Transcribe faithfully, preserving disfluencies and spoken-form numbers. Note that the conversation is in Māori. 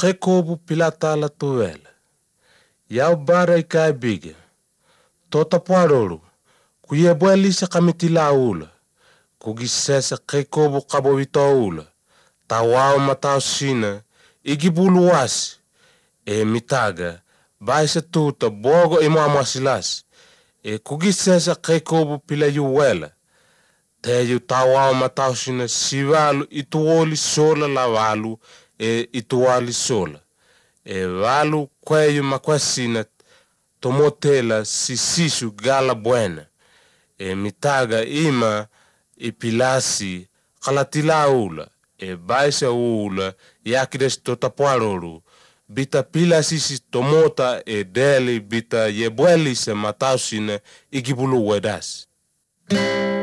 kekobu pilata la tuela. Yau bara ikai biga. Tota puarolu. Kuye buelisa kamitila ula. Kugisesa kekobu kabo vito ula. Tawao matao sina. Igibulu wasi. E mitaga. Baisa tuta bogo imo amasilas. E kugisesa kekobu pila yuwela. Teyu tawao matao sina sivalu ituoli sola la valu. E ituali sola. E valu kweyu makwasina tomotela sisisu gala buena. E mitaga ima ipilasi kalatila ula. E baisa ula yakides totapuarolu. Bita pilasisi tomota e deli bita yebuelisa matausina igibulu wedas.